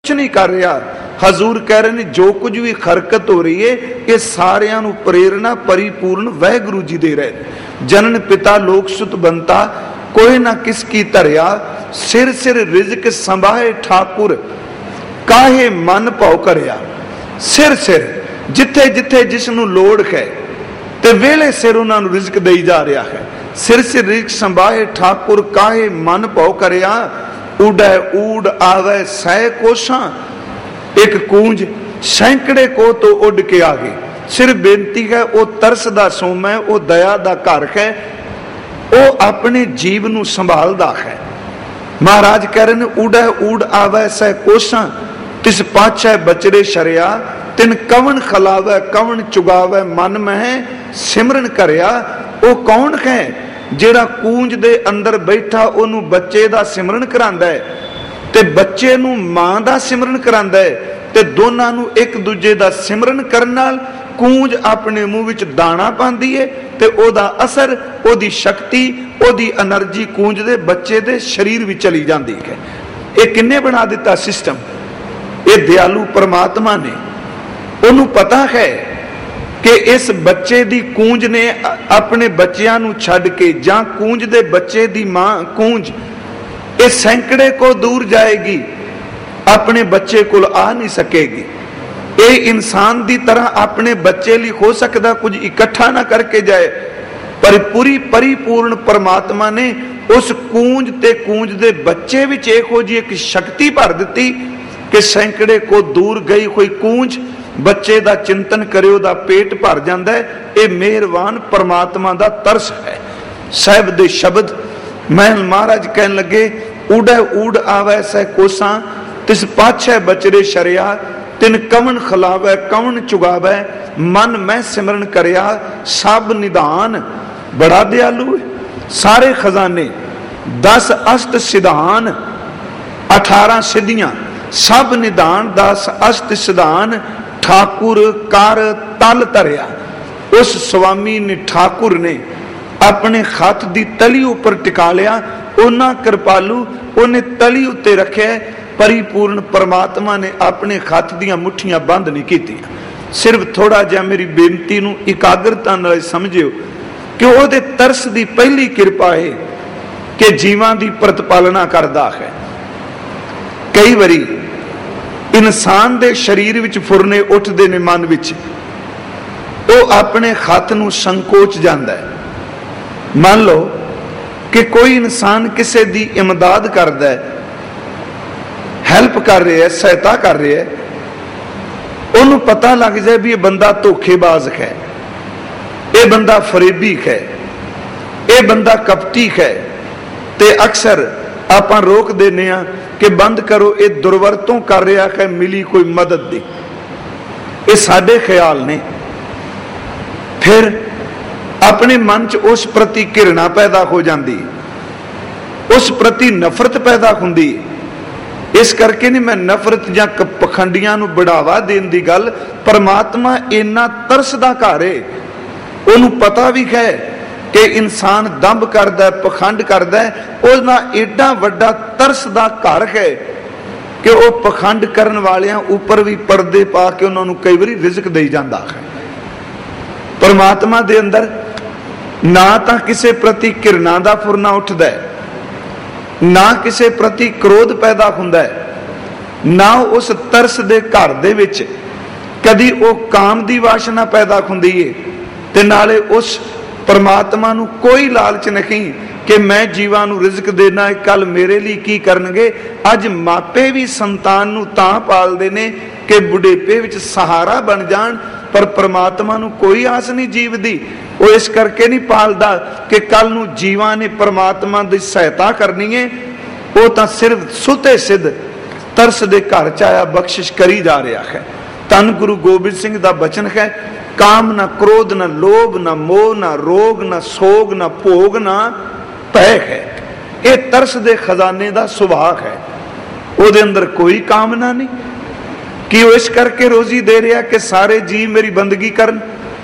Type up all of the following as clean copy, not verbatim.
कुछ नहीं कर रहा। हजूर कह रहे हैं जो कुछ भी हरकत हो रही है ये सारियां नूं प्रेरणा परिपूर्ण वाहिगुरू जी दे रहे। जनन पिता लोक सुत बनता कोई ना किसकी धरिया, सिर सिर रिजक संभाए ठाकुर काहे मन भाव करया। सिर सिर जिथे जिथे जिसनूं लोड़ है ते वेले सिर उन्हां नूं रिजक देई जा रहा है। सिर सिर रिजक संभाए ठाकुर काहे मन भाव करया। उड़ै ऊड़ आवे सै कोसां, एक कूंज सैकड़े को तो उड़ के आ गई। सिर्फ बेनती है वो तरस दा सोम है, वो दया दा घर है, वो अपने जीव नूं संभालदा है। महाराज कह रहे हैं उड़ै ऊड़ आवे सै कोसां, तिस पाछै बचरे शरिया। तिन कवन खलावे कवन चुगावे, मन में सिमरन करया। वो कौन है ਜਿਹੜਾ ਕੂੰਜ ਦੇ ਅੰਦਰ ਬੈਠਾ ਉਹਨੂੰ ਬੱਚੇ ਦਾ ਸਿਮਰਨ ਕਰਾਂਦਾ ਹੈ ਤੇ ਬੱਚੇ ਨੂੰ ਮਾਂ ਦਾ ਸਿਮਰਨ ਕਰਾਂਦਾ ਹੈ ਤੇ ਦੋਨਾਂ ਨੂੰ ਇੱਕ ਦੂਜੇ ਦਾ ਸਿਮਰਨ ਕਰਨ ਨਾਲ ਕੂੰਜ ਆਪਣੇ ਮੂੰਹ ਵਿੱਚ ਦਾਣਾ ਪਾਉਂਦੀ ਹੈ ਤੇ ਉਹਦਾ ਅਸਰ, ਉਹਦੀ ਸ਼ਕਤੀ, ਉਹਦੀ એનર્ਜੀ ਕੂੰਜ ਦੇ ਬੱਚੇ ਦੇ ਸਰੀਰ ਵਿੱਚ ਚਲੀ ਜਾਂਦੀ ਹੈ। ਇਹ ਕਿੰਨੇ ਬਣਾ ਦਿੱਤਾ ਸਿਸਟਮ? ਇਹ ਦਿਆਲੂ ਪਰਮਾਤਮਾ ਨੇ। ਉਹਨੂੰ ਪਤਾ ਹੈ कि इस बच्चे दी कूंज ने अपने बच्चियां नूं छड्ड के जां कूंज दे बच्चे दी मां कूंज ये सैकड़े को दूर जाएगी, अपने बच्चे कोल आ नहीं सकेगी। ये इंसान दी तरह अपने बच्चे लिए हो सकता कुछ इकट्ठा ना करके जाए, पर पूरी परिपूर्ण परमात्मा ने उस कूंज ते कूंज दे बच्चे विच इहो जी एक शक्ति भर दिती कि सैकड़े को दूर गई हुई कूंज बच्चे का चिंतन करे उहदा पेट भर जाता है। ये मेहरबान परमात्मा का तरस है। साहिब दे शब्द महल महाराज कहन लगे उड़ै ऊड़ आवे सै कोसां, तिस पाछै बचरे शरिया। तिन कवन खलावै कवन चुगावै, मन मैं सिमरन करया। सब निधान बड़ा दयालु है। सारे खजाने 10 अष्ट सिधान 18 सिद्धियां, सब निधान 10 अष्ट सिधान ठाकुर कर तल धरिया। उस स्वामी ने ठाकुर ने अपने हथ की तली उपर टिका लिया। उन्ना कृपालु उन्हें तली उत्ते रखे। परिपूर्ण परमात्मा ने अपने हथ दियां मुठियां बंद नहीं की। सिर्फ थोड़ा जिहा मेरी बेनती नूं इकाग्रता नाल समझियो कि उहदे तरस की पहली कृपा है कि जीवां की प्रतिपालना करदा है। कई बारी इंसान दे शरीर विच फुरने उठते ने, मन विच वो अपने हथ नूं संकोच जाता है। मान लो कि कोई इंसान किसी की इमदाद करता है, हैल्प कर रहा है, सहायता कर रहा है, उन्होंने पता लग जाए भी ये बंदा धोखेबाज है, ये बंदा फरेबी है, ये बंदा कपटी है, ते अक्सर आप रोक देने कि बंद करो, ये दुर्वरतों कर रहा है, मिली कोई मदद दी। ये साडे ख्याल ने। फिर अपने मन च उस प्रति घृणा पैदा हो जाती, उस प्रति नफरत पैदा होंदी। इस करके नहीं मैं नफरत या पखंडियां नूं बढ़ावा देने की गल, परमात्मा इन्ना तरस दा घर है, उन्होंने पता भी है कि इंसान दंभ करदा है, पखंड करदा है, उसदा एडा वड्डा तरस दा घर है कि वह पखंड करन वालियां ऊपर भी पर्दे पा के उन्होंने कई बारी रिजक दे जांदा है। परमात्मा दे अंदर ना तो किसी प्रति घृणा दा फुरना उठदा है, ना किसी प्रति क्रोध पैदा हुंदा है, ना उस तरस दे घर दे विच कदी वो काम दी वासना पैदा हुंदी है, ते नाले उस परमात्मा नूं कोई लालच नहीं कि मैं जीवां नूं रिजक देना है, कल मेरे लिए की करनगे। अज मापे भी संतान नूं तां पालदे ने कि बुढ़ेपे विच सहारा बन जाण, पर परमात्मा नूं कोई आस नहीं जीव दी। वो इस करके नहीं पालदा कि कल नूं जीवां ने परमात्मा दी सहायता करनी है। वो तां सिर्फ सुते सिद्ध तरस दे घर च आया बख्शिश करी जा रहा है। धन गुरु गोबिंद सिंह दा बचन है, काम न क्रोध न लोभ न मोह न रोग न सोग न भोग न भय है। ये तरस दे खजाने दा सुभाग है। ਉਹਦੇ अंदर कोई कामना नहीं कि वो इस करके रोजी दे रहा कि सारे जी मेरी बंदगी करन।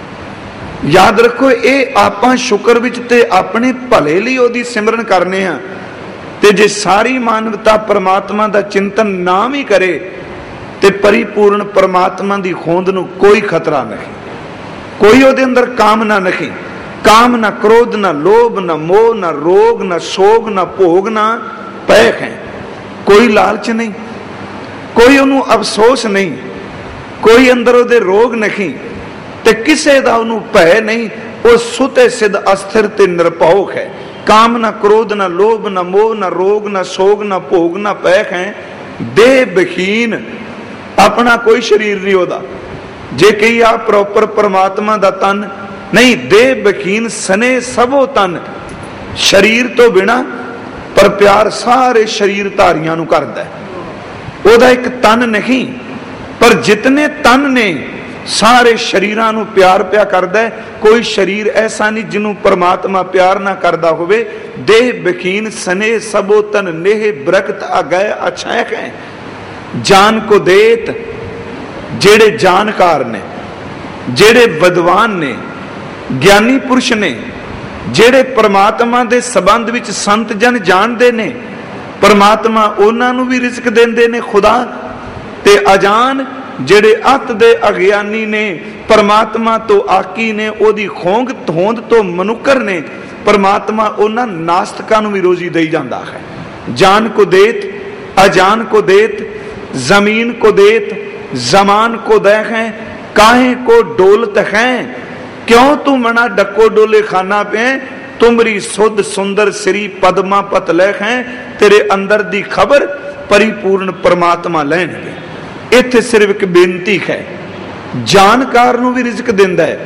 याद रखो ये आपां शुक्र विच ते अपने भले लिए ओदी सिमरन करने हैं, ते जे सारी मानवता परमात्मा दा चिंतन ना भी करे ਤੇ परिपूर्ण परमात्मा की होंद नूं कोई खतरा नहीं, कोई उहदे अंदर कामना नहीं। काम ना क्रोध, ना लोभ, ना मोह, ना रोग, ना सोग, ना भोग, ना पैख है। कोई लालच नहीं, कोई उन्होंने अफसोस नहीं, कोई अंदर उहदे रोग नहीं, ते किसे दा उन्होंने भय नहीं। वो सुते सिद्ध अस्थिर ते निरभौ है। काम ना क्रोध, ना लोभ, ना मोह, ना रोग, ना सोग, ना भोग, ना पैख है। देह बहीन, अपना कोई शरीर नहीं होता। जे कही आ प्रॉपर परमात्मा दा तन नहीं, देह बहीन सने सबो तन। शरीर तो बिना पर प्यार सारे शरीर धारियां नूं करदा है। ओदा एक तन नहीं, पर जितने तन ने सारे शरीरां नूं प्यार पिया करदा है। कोई शरीर ऐसा नहीं जिन्हों परमात्मा प्यार ना करदा होवे। देह बहीन सने सबो तन, नेह बरकत अगय अछैक है। जान को देत, जेड़े जानकार ने, जेड़े विद्वान ने, ज्ञानी पुरुष ने, जेड़े परमात्मा दे संबंध विच संत जन जानते ने, परमात्मा उन्हां नूं भी रिज़्क देंदे ने खुदा। ते अजान जेड़े अत दे अज्ञानी ने, परमात्मा तो आकी ने, ओदी खोंग होंद तो मनुकर ने, परमात्मा उन्हां नास्तिकां नूं भी रोजी दई जांदा है। जान को देत, अजान को देत, जमीन को देत, जमान को दे हैं, काहे को डोलत हैं। क्यों तू मना डको डोले खाना पे, तुमरी सुध सुंदर श्री पदमा पत ले हैं। तेरे अंदर दी खबर परिपूर्ण परमात्मा लैणगे। इत्थे सिर्फ एक बेनती है, जानकार नूं भी रिज़्क दिंदा है,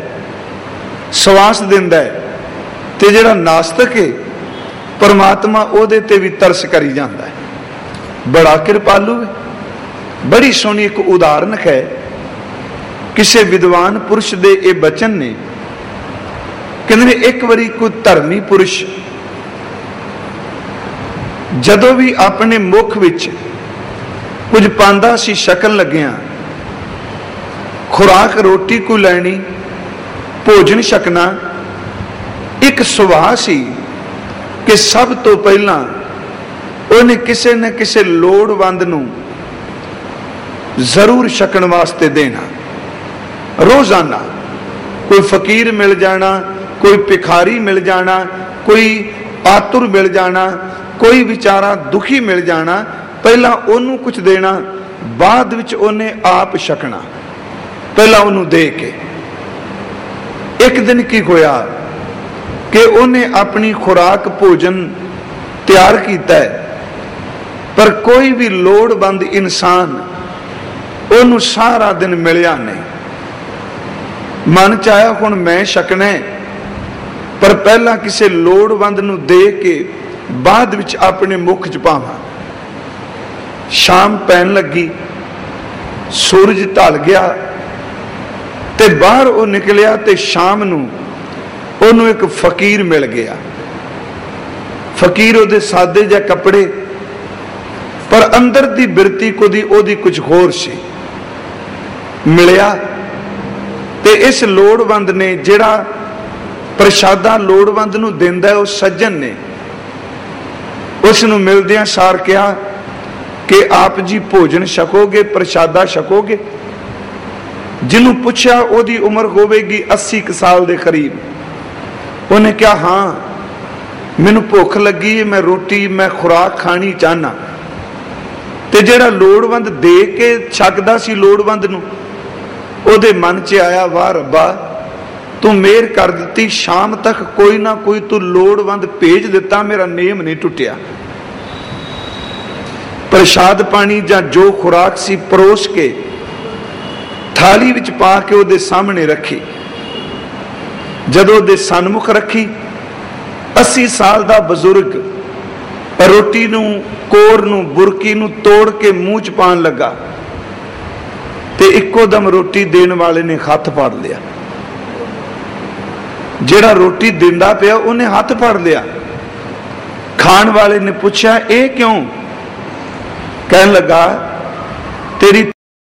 सवास दिंदा है, ते जिहड़ा नास्तिक है परमात्मा ओहदे ते भी तरस करी जांदा है। बड़ा कृपालु है। बड़ी सोहनी एक उदाहरण है, किसी विद्वान पुरुष दे ये बचन ने। कहंदे एक बारी कोई धर्मी पुरुष जदों भी अपने मुख विच कुछ पांदा सी शकन लग्या, खुराक रोटी को लैनी, भोजन छकना, एक सुभाव सी कि सब तो पहला उन्हें किसी न किसी लोड़वंद नूं जरूर छकन वास्ते देना। रोजाना कोई फकीर मिल जाना, कोई भिखारी मिल जाना, कोई आतुर मिल जाना, कोई बेचारा दुखी मिल जाना, पहला ओनू कुछ देना, बाद विच ओने आप छकना, पहला ओनू दे के। एक दिन की होया कि ओने अपनी खुराक भोजन तैयार कीता है, पर कोई भी लोड़वंद इंसान ओनू सारा दिन मिलिया नहीं। मन च आया हुण मैं छकना है, पर पहला किसी लोड़वंद नूं दे के बाद विच अपने मुख च पावां। शाम पैन लगी, सूरज ढल गया, ते बाहर वो निकलिया, ते शाम नूं ओनू एक फकीर मिल गया। फकीर ओदे सादे जे कपड़े, पर अंदर दी बिरती ओदी कुछ होर सी। मिलिया ते इस लोड़वंद ने, जिहड़ा प्रशादा लोड़वंद नूं दिंदा है, उस सज्जन ने उस नूं मिलदियां सार कहा कि आप जी भोजन छकोगे, प्रशादा छकोगे। जिन्हों पूछा ओदी उम्र होगी 80 साल के करीब। उन्हें कहा हाँ मैनू भुख लगी है, मैं रोटी मैं खुराक खानी चाहना। ते जिहड़ा लोड़वंद दे के छकदा सी लोड़वंद नूं, ओदे मन च आया वाह रब्बा तू मेहर कर दी, शाम तक कोई ना कोई तू लोड़वंद भेज दिता, मेरा नेम नहीं टुटिया। प्रसाद पानी जां जो खुराक सी परोस के थाली विच पा के ओदे सामने रखी। जदों ओदे सन्मुख रखी, 80 साल दा बजुर्ग रोटी नूं कोर नूं बुरकी नूं तोड़ के मूँह च पान लगा, ते इक्को दम रोटी देने वाले ने हाथ फाड़ लिया। जिहड़ा रोटी दिंदा पिया उन्हें हाथ फाड़ लिया। खाण वाले ने पूछा ये क्यों? कहन लगा तेरी